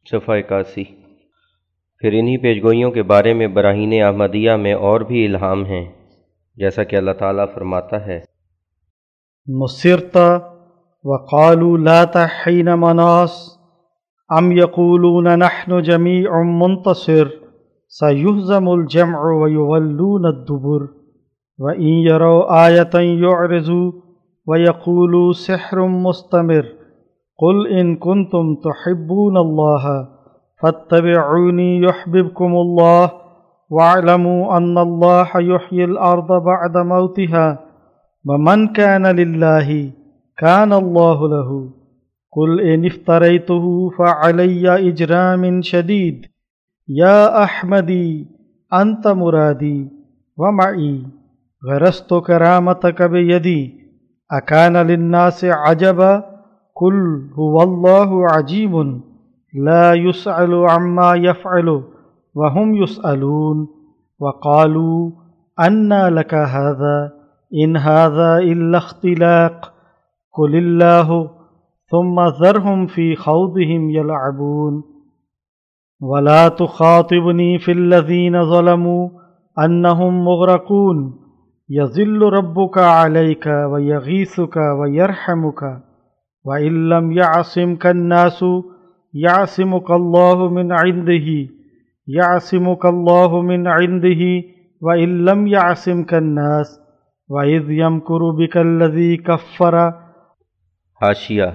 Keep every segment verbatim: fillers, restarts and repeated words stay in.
صفحہ اکاسی۔ پھر انہی پیشگوئیوں کے بارے میں براہین احمدیہ میں اور بھی الہام ہیں، جیسا کہ اللہ تعالیٰ فرماتا ہے نصرت وقالوا لا تحین مناص ام یقولون نحن جمیع منتصر سیہزم الجمع ویولون الدبر وإن يروا آیة يعرضوا ويقولوا سحر مستمر قل إن كنتم تحبون الله فاتبعوني يحببكم الله واعلموا أن الله يحيي الأرض بعد موتها ومن كان لله كان الله له قل إن افتريته فعلي إجرام شديد يا أحمدي أنت مرادي ومعي غرست کرامتک بیدی اکان للناس عجبا قل هو اللہ عجیب لا يسأل عما يفعل وهم يسألون وقالوا أنى لك هذا إن هذا إلا اختلاق قل الله ثم ذرهم في خوضهم يلعبون ولا تخاطبني في الذين ظلموا أنهم مغرقون یذل ربک علیک ویغیثک ویرحمک وإن لم یعصمک الناس یعصمک اللہ من عنده یعصمک اللہ من عنده وإن لم یعصمک الناس وإذ یمکر بک الذی کفر۔ حاشیہ: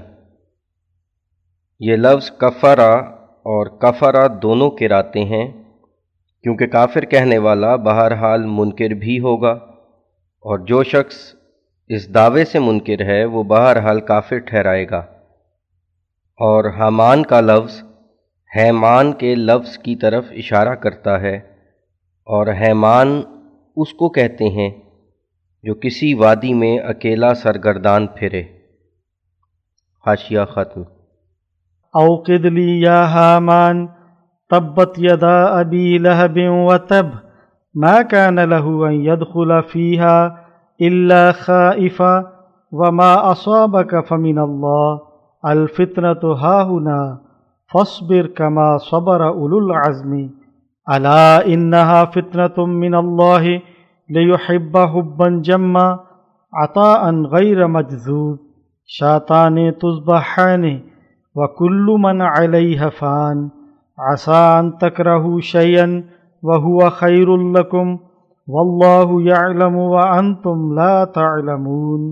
یہ لفظ کفرا اور کفرا دونوں قرأتیں ہیں، کیونکہ کافر کہنے والا بہرحال منکر بھی ہوگا، اور جو شخص اس دعوے سے منکر ہے وہ بہرحال کافر ٹھہرائے گا۔ اور حامان کا لفظ حیمان کے لفظ کی طرف اشارہ کرتا ہے، اور حیمان اس کو کہتے ہیں جو کسی وادی میں اکیلا سرگردان پھرے۔ حاشیہ ختم۔ اوقد لی یا حامان تبت یدا ابی لہب وتب ما كان له أن يدخل فيها إلا خائفا وما أصابك فمن الله الفتنة هاهنا فاصبر كما صبر أولو العزم ألا إنها فتنة من الله ليحب حبا جما عطاء غير مجذوذ شاتان تصبحان وكل من عليها فان عسى أن تكرهوا شيئا وَهُوَ خَيْرٌ لَكُمْ وَاللَّهُ يَعْلَمُ وَأَنْتُمْ لَا تَعْلَمُونَ۔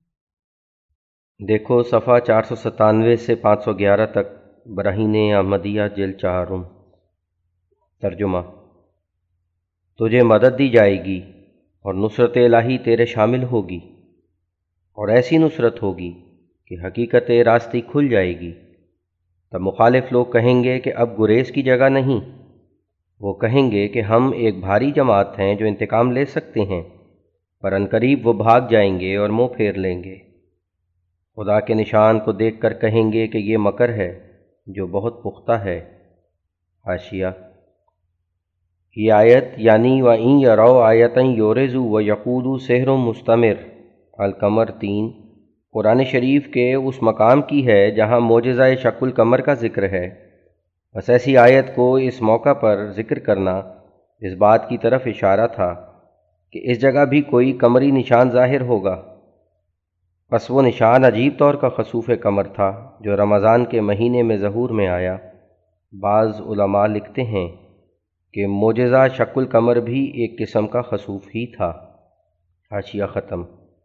دیکھو صفحہ چار سو ستانوے سے پانچ سو گیارہ تک، براہین احمدیہ جلد چہارم۔ ترجمہ: تجھے مدد دی جائے گی اور نصرت الہی تیرے شامل ہوگی، اور ایسی نصرت ہوگی کہ حقیقت راستی کھل جائے گی۔ تب مخالف لوگ کہیں گے کہ اب گریز کی جگہ نہیں۔ وہ کہیں گے کہ ہم ایک بھاری جماعت ہیں جو انتقام لے سکتے ہیں، پر عنقریب وہ بھاگ جائیں گے اور منہ پھیر لیں گے۔ خدا کے نشان کو دیکھ کر کہیں گے کہ یہ مکر ہے جو بہت پختہ ہے۔ حاشیہ: یہ آیت یعنی وَإِن يَرَوْا آیَةً يُعْرِضُوا وَيَقُولُوا سِحْرٌ مُسْتَمِرٌ القمر تین قرآن شریف کے اس مقام کی ہے جہاں معجزہ شق القمر کا ذکر ہے۔ بس ایسی آیت کو اس موقع پر ذکر کرنا اس بات کی طرف اشارہ تھا کہ اس جگہ بھی کوئی قمری نشان ظاہر ہوگا۔ بس وہ نشان عجیب طور کا خسوف قمر تھا جو رمضان کے مہینے میں ظہور میں آیا۔ بعض علماء لکھتے ہیں کہ معجزہ شق القمر بھی ایک قسم کا خسوف ہی تھا۔ حاشیہ ختم۔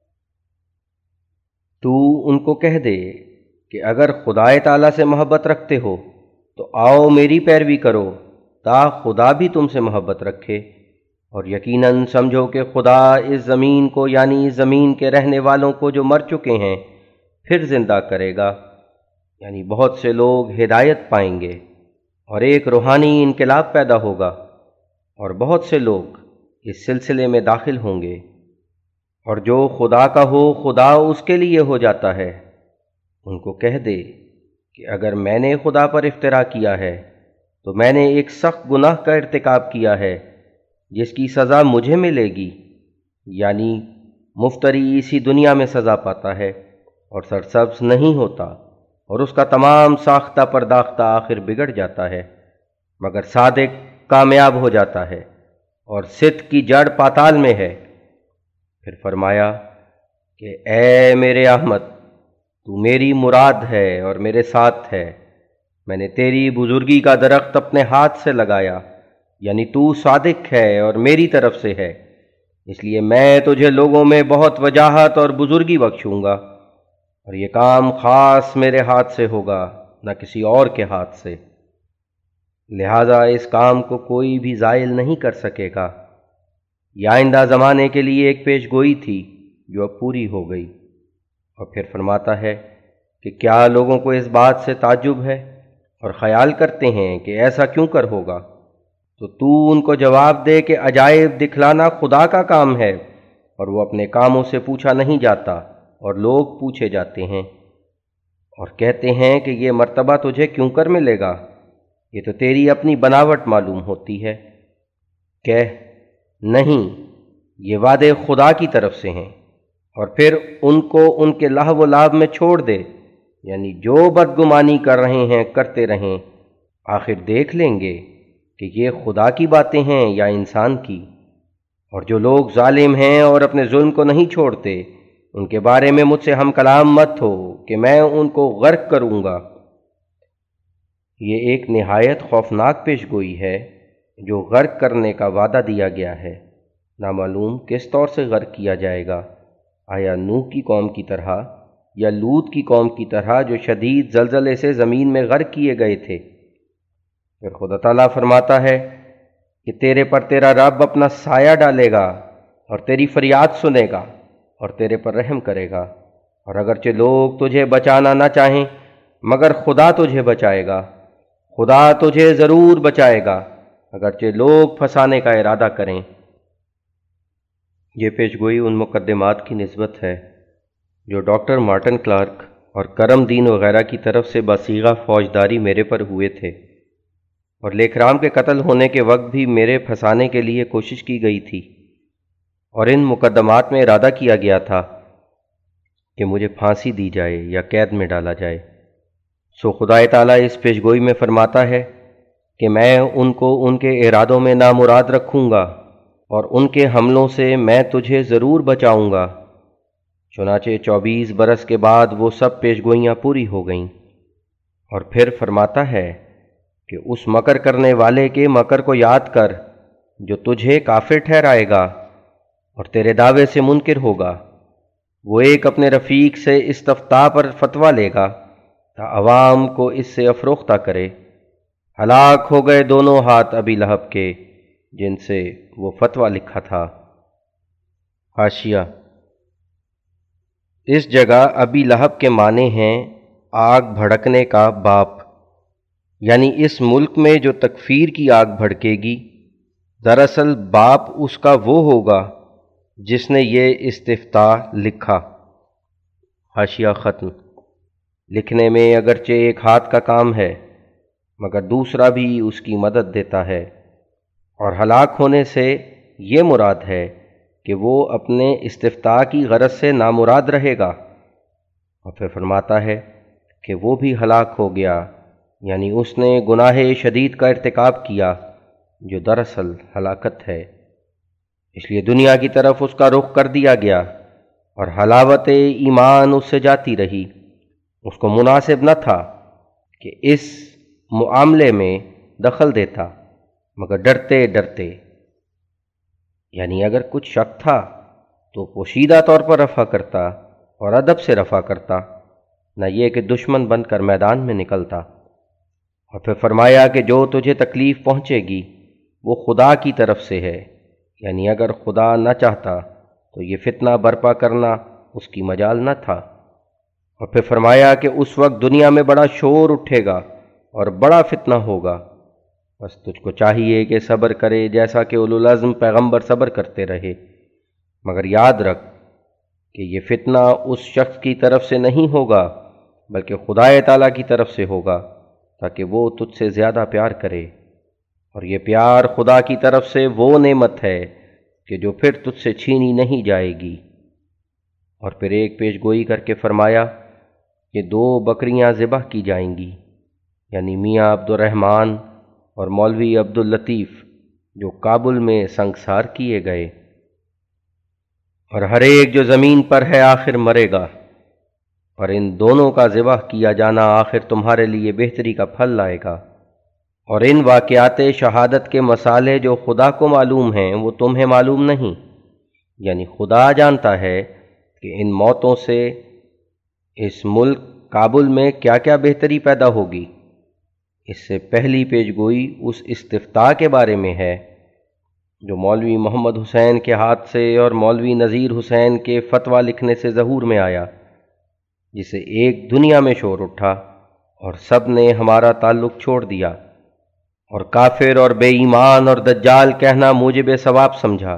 تو ان کو کہہ دے کہ اگر خدا تعالیٰ سے محبت رکھتے ہو تو آؤ میری پیروی کرو تا خدا بھی تم سے محبت رکھے، اور یقیناً سمجھو کہ خدا اس زمین کو یعنی اس زمین کے رہنے والوں کو جو مر چکے ہیں پھر زندہ کرے گا، یعنی بہت سے لوگ ہدایت پائیں گے اور ایک روحانی انقلاب پیدا ہوگا، اور بہت سے لوگ اس سلسلے میں داخل ہوں گے، اور جو خدا کا ہو خدا اس کے لیے ہو جاتا ہے۔ ان کو کہہ دے کہ اگر میں نے خدا پر افترا کیا ہے تو میں نے ایک سخت گناہ کا ارتکاب کیا ہے جس کی سزا مجھے ملے گی، یعنی مفتری اسی دنیا میں سزا پاتا ہے اور سرسبز نہیں ہوتا، اور اس کا تمام ساختہ پرداختہ آخر بگڑ جاتا ہے، مگر صادق کامیاب ہو جاتا ہے اور صدق کی جڑ پاتال میں ہے۔ پھر فرمایا کہ اے میرے احمد، تو میری مراد ہے اور میرے ساتھ ہے۔ میں نے تیری بزرگی کا درخت اپنے ہاتھ سے لگایا، یعنی تو صادق ہے اور میری طرف سے ہے، اس لیے میں تجھے لوگوں میں بہت وجاہت اور بزرگی بخشوں گا، اور یہ کام خاص میرے ہاتھ سے ہوگا، نہ کسی اور کے ہاتھ سے، لہذا اس کام کو کوئی بھی زائل نہیں کر سکے گا۔ یہ آئندہ زمانے کے لیے ایک پیش گوئی تھی جو اب پوری ہو گئی۔ اور پھر فرماتا ہے کہ کیا لوگوں کو اس بات سے تعجب ہے اور خیال کرتے ہیں کہ ایسا کیوں کر ہوگا؟ تو تو ان کو جواب دے کہ عجائب دکھلانا خدا کا کام ہے، اور وہ اپنے کاموں سے پوچھا نہیں جاتا اور لوگ پوچھے جاتے ہیں، اور کہتے ہیں کہ یہ مرتبہ تجھے کیوں کر ملے گا، یہ تو تیری اپنی بناوٹ معلوم ہوتی ہے۔ کہہ نہیں، یہ وعدے خدا کی طرف سے ہیں، اور پھر ان کو ان کے لہو و لعب میں چھوڑ دے، یعنی جو بدگمانی کر رہے ہیں کرتے رہیں، آخر دیکھ لیں گے کہ یہ خدا کی باتیں ہیں یا انسان کی۔ اور جو لوگ ظالم ہیں اور اپنے ظلم کو نہیں چھوڑتے، ان کے بارے میں مجھ سے ہم کلام مت ہو کہ میں ان کو غرق کروں گا۔ یہ ایک نہایت خوفناک پیش گوئی ہے جو غرق کرنے کا وعدہ دیا گیا ہے۔ نامعلوم کس طور سے غرق کیا جائے گا، آیا نوح کی قوم کی طرح یا لوط کی قوم کی طرح جو شدید زلزلے سے زمین میں غرق کیے گئے تھے؟ پھر خدا تعالیٰ فرماتا ہے کہ تیرے پر تیرا رب اپنا سایہ ڈالے گا اور تیری فریاد سنے گا اور تیرے پر رحم کرے گا، اور اگرچہ لوگ تجھے بچانا نہ چاہیں مگر خدا تجھے بچائے گا۔ خدا تجھے ضرور بچائے گا اگرچہ لوگ پھنسانے کا ارادہ کریں۔ یہ پیش گوئی ان مقدمات کی نسبت ہے جو ڈاکٹر مارٹن کلارک اور کرم دین وغیرہ کی طرف سے بصیغہ فوجداری میرے پر ہوئے تھے، اور لیکھرام کے قتل ہونے کے وقت بھی میرے پھنسانے کے لیے کوشش کی گئی تھی، اور ان مقدمات میں ارادہ کیا گیا تھا کہ مجھے پھانسی دی جائے یا قید میں ڈالا جائے۔ سو خدا تعالیٰ اس پیش گوئی میں فرماتا ہے کہ میں ان کو ان کے ارادوں میں نامراد رکھوں گا، اور ان کے حملوں سے میں تجھے ضرور بچاؤں گا۔ چنانچہ چوبیس برس کے بعد وہ سب پیش گوئیاں پوری ہو گئیں۔ اور پھر فرماتا ہے کہ اس مکر کرنے والے کے مکر کو یاد کر جو تجھے کافر ٹھہرائے گا اور تیرے دعوے سے منکر ہوگا۔ وہ ایک اپنے رفیق سے استفتاء پر فتویٰ لے گا تا عوام کو اس سے افروختہ کرے۔ ہلاک ہو گئے دونوں ہاتھ ابی لہب کے جن سے وہ فتویٰ لکھا تھا۔ حاشیہ: اس جگہ ابی لہب کے معنی ہیں آگ بھڑکنے کا باپ، یعنی اس ملک میں جو تکفیر کی آگ بھڑکے گی، دراصل باپ اس کا وہ ہوگا جس نے یہ استفتاء لکھا۔ حاشیہ ختم۔ لکھنے میں اگرچہ ایک ہاتھ کا کام ہے مگر دوسرا بھی اس کی مدد دیتا ہے، اور ہلاک ہونے سے یہ مراد ہے کہ وہ اپنے استفتاء کی غرض سے نامراد رہے گا۔ اور پھر فرماتا ہے کہ وہ بھی ہلاک ہو گیا، یعنی اس نے گناہ شدید کا ارتکاب کیا جو دراصل ہلاکت ہے، اس لیے دنیا کی طرف اس کا رخ کر دیا گیا، اور حلاوت ایمان اس سے جاتی رہی۔ اس کو مناسب نہ تھا کہ اس معاملے میں دخل دیتا، مگر ڈرتے ڈرتے، یعنی اگر کچھ شک تھا تو پوشیدہ طور پر رفع کرتا اور ادب سے رفع کرتا، نہ یہ کہ دشمن بن کر میدان میں نکلتا۔ اور پھر فرمایا کہ جو تجھے تکلیف پہنچے گی وہ خدا کی طرف سے ہے، یعنی اگر خدا نہ چاہتا تو یہ فتنہ برپا کرنا اس کی مجال نہ تھا۔ اور پھر فرمایا کہ اس وقت دنیا میں بڑا شور اٹھے گا اور بڑا فتنہ ہوگا، بس تجھ کو چاہیے کہ صبر کرے جیسا کہ اولوالعزم پیغمبر صبر کرتے رہے، مگر یاد رکھ کہ یہ فتنہ اس شخص کی طرف سے نہیں ہوگا بلکہ خدا تعالیٰ کی طرف سے ہوگا، تاکہ وہ تجھ سے زیادہ پیار کرے، اور یہ پیار خدا کی طرف سے وہ نعمت ہے کہ جو پھر تجھ سے چھینی نہیں جائے گی۔ اور پھر ایک پیش گوئی کر کے فرمایا کہ دو بکریاں ذبح کی جائیں گی، یعنی میاں عبد الرحمن اور مولوی عبد اللطیف جو کابل میں سنگسار کیے گئے، اور ہر ایک جو زمین پر ہے آخر مرے گا، اور ان دونوں کا ذبح کیا جانا آخر تمہارے لیے بہتری کا پھل لائے گا، اور ان واقعات شہادت کے مسالے جو خدا کو معلوم ہیں وہ تمہیں معلوم نہیں، یعنی خدا جانتا ہے کہ ان موتوں سے اس ملک کابل میں کیا کیا بہتری پیدا ہوگی۔ اس سے پہلی پیش گوئی اس استفتاء کے بارے میں ہے جو مولوی محمد حسین کے ہاتھ سے اور مولوی نذیر حسین کے فتویٰ لکھنے سے ظہور میں آیا، جسے ایک دنیا میں شور اٹھا اور سب نے ہمارا تعلق چھوڑ دیا، اور کافر اور بے ایمان اور دجال کہنا موجب ثواب سمجھا۔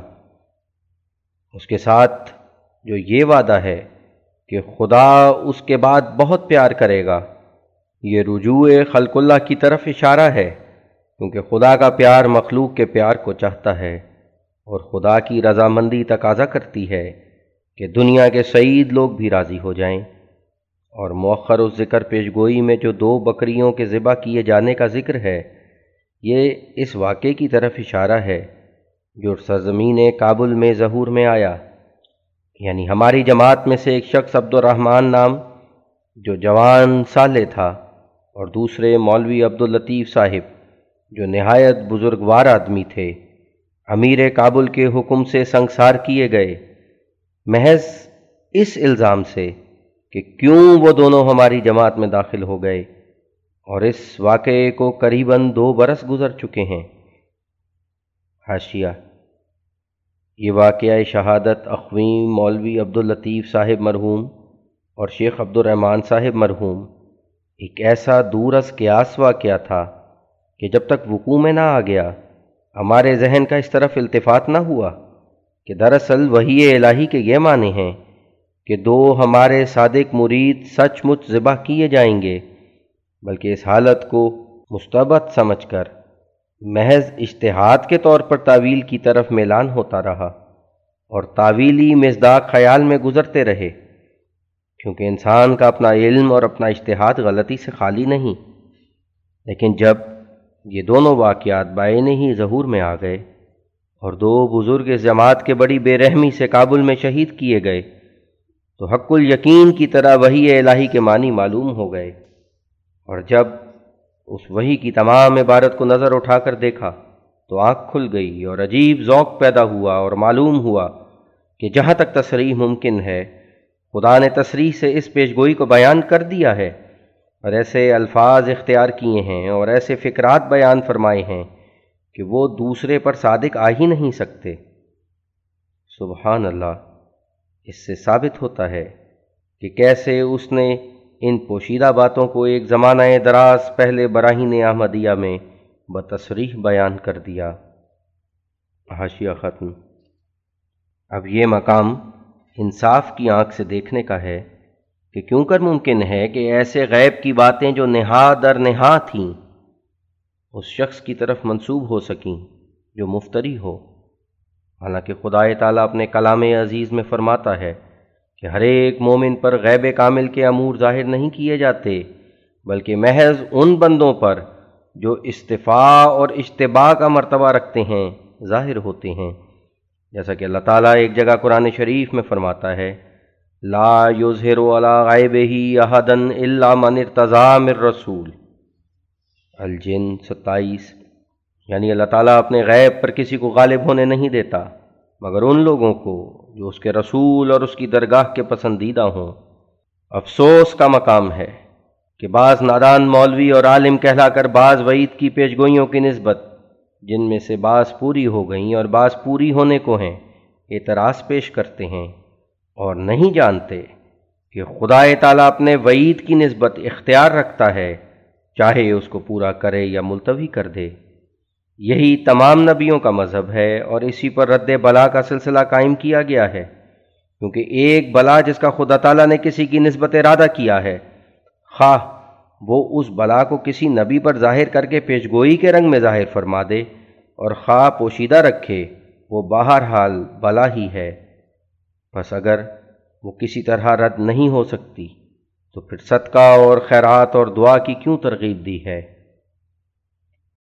اس کے ساتھ جو یہ وعدہ ہے کہ خدا اس کے بعد بہت پیار کرے گا، یہ رجوع خلق اللہ کی طرف اشارہ ہے، کیونکہ خدا کا پیار مخلوق کے پیار کو چاہتا ہے، اور خدا کی رضامندی تقاضا کرتی ہے کہ دنیا کے سعید لوگ بھی راضی ہو جائیں۔ اور مؤخر اس ذکر پیش گوئی میں جو دو بکریوں کے ذبح کیے جانے کا ذکر ہے، یہ اس واقعے کی طرف اشارہ ہے جو سرزمین کابل میں ظہور میں آیا، یعنی ہماری جماعت میں سے ایک شخص عبد الرحمن نام جو جوان صالح تھا، اور دوسرے مولوی عبد اللطیف صاحب جو نہایت بزرگوار آدمی تھے، امیر کابل کے حکم سے سنگسار کیے گئے، محض اس الزام سے کہ کیوں وہ دونوں ہماری جماعت میں داخل ہو گئے، اور اس واقعے کو قریباً دو برس گزر چکے ہیں۔ حاشیہ: یہ واقعہ شہادت اخویم مولوی عبد اللطیف صاحب مرحوم اور شیخ عبد الرحمن صاحب مرحوم ایک ایسا دور از قیاس واقعہ تھا کہ جب تک وقوع میں نہ آ گیا ہمارے ذہن کا اس طرف التفات نہ ہوا کہ دراصل وحی الہی کے یہ معنی ہیں کہ دو ہمارے صادق مرید سچ مچ ذبح کیے جائیں گے، بلکہ اس حالت کو مستبد سمجھ کر محض اجتہاد کے طور پر تعویل کی طرف میلان ہوتا رہا، اور تعویلی مصداق خیال میں گزرتے رہے، کیونکہ انسان کا اپنا علم اور اپنا اجتہاد غلطی سے خالی نہیں۔ لیکن جب یہ دونوں واقعات بعینہ ہی ظہور میں آ گئے اور دو بزرگ اس جماعت کے بڑی بے رحمی سے کابل میں شہید کیے گئے، تو حق الیقین کی طرح وحی الہی کے معنی معلوم ہو گئے، اور جب اس وحی کی تمام عبارت کو نظر اٹھا کر دیکھا تو آنکھ کھل گئی اور عجیب ذوق پیدا ہوا، اور معلوم ہوا کہ جہاں تک تصریح ممکن ہے خدا نے تصریح سے اس پیشگوئی کو بیان کر دیا ہے، اور ایسے الفاظ اختیار کیے ہیں اور ایسے فکرات بیان فرمائے ہیں کہ وہ دوسرے پر صادق آ ہی نہیں سکتے۔ سبحان اللہ! اس سے ثابت ہوتا ہے کہ کیسے اس نے ان پوشیدہ باتوں کو ایک زمانہ دراز پہلے براہین احمدیہ میں بتصریح بیان کر دیا۔ حاشیہ ختم۔ اب یہ مقام انصاف کی آنکھ سے دیکھنے کا ہے کہ کیوں کر ممکن ہے کہ ایسے غیب کی باتیں جو نہا در نہا تھیں اس شخص کی طرف منسوب ہو سکیں جو مفتری ہو، حالانکہ خدا تعالیٰ اپنے کلام عزیز میں فرماتا ہے کہ ہر ایک مومن پر غیب کامل کے امور ظاہر نہیں کیے جاتے، بلکہ محض ان بندوں پر جو استفاء اور اجتباء کا مرتبہ رکھتے ہیں ظاہر ہوتے ہیں، جیسا کہ اللہ تعالیٰ ایک جگہ قرآن شریف میں فرماتا ہے لا یظہر علی غیبہ احدا الا من ارتضی من رسول، الجن ستائیس، یعنی اللہ تعالیٰ اپنے غیب پر کسی کو غالب ہونے نہیں دیتا مگر ان لوگوں کو جو اس کے رسول اور اس کی درگاہ کے پسندیدہ ہوں۔ افسوس کا مقام ہے کہ بعض نادان مولوی اور عالم کہلا کر بعض وعید کی پیشگوئیوں کی نسبت، جن میں سے بعض پوری ہو گئیں اور بعض پوری ہونے کو ہیں، اعتراض پیش کرتے ہیں اور نہیں جانتے کہ خدا تعالیٰ اپنے وعید کی نسبت اختیار رکھتا ہے، چاہے اس کو پورا کرے یا ملتوی کر دے۔ یہی تمام نبیوں کا مذہب ہے، اور اسی پر رد بلا کا سلسلہ قائم کیا گیا ہے، کیونکہ ایک بلا جس کا خدا تعالیٰ نے کسی کی نسبت ارادہ کیا ہے، خواہ وہ اس بلا کو کسی نبی پر ظاہر کر کے پیشگوئی کے رنگ میں ظاہر فرما دے اور خواہ پوشیدہ رکھے، وہ بہرحال بلا ہی ہے۔ بس اگر وہ کسی طرح رد نہیں ہو سکتی تو پھر صدقہ اور خیرات اور دعا کی کیوں ترغیب دی ہے؟